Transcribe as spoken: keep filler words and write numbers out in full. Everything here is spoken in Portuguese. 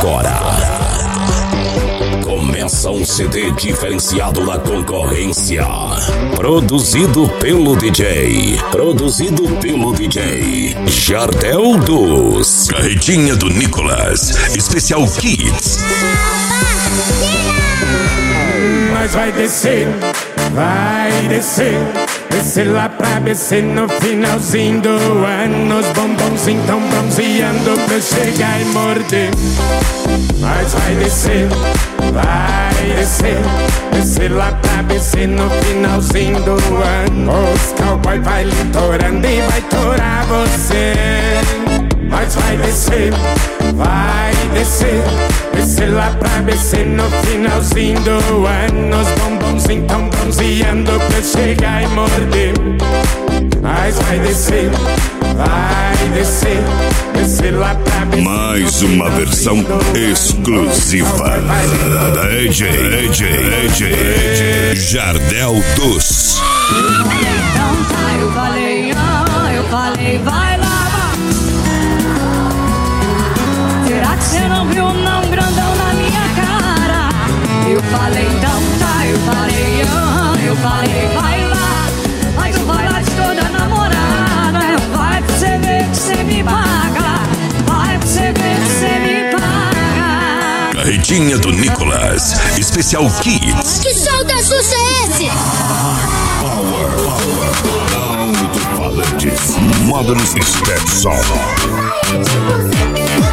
agora começa um C D diferenciado da concorrência. Produzido pelo D J. Produzido pelo D J Jardel dos. Carretinha do Nicolas. Especial Kids. Mas vai descer, vai descer. Descer lá pra B C no finalzinho do ano. Os bombons então bronzeando pra chegar e morder. Mas vai descer, vai descer. Descer lá pra B C no finalzinho do ano. Os cowboy vai litorando e vai torar você. Mas vai descer, vai descer. Descer lá pra B C no finalzinho do ano. Os bombons então bronzeando pra chegar e morder. Mas vai descer, vai descer. Descer lá pra B C. Mais uma versão exclusiva da D J, D J, D J Jardel dos. Então tá, eu falei, ah, eu falei, vai lá. Será que você não viu não grandão na minha cara? Eu falei, então tá, eu falei, ah, eu falei, vai lá. Mas eu vai lá de toda namorada. Vai pra você ver que você me paga. Vai pra você ver que você me paga. Carretinha do Nicolas. Especial Kids. Que som da Xuxa é esse? Power, power, alto-falantes. Modern Step Song.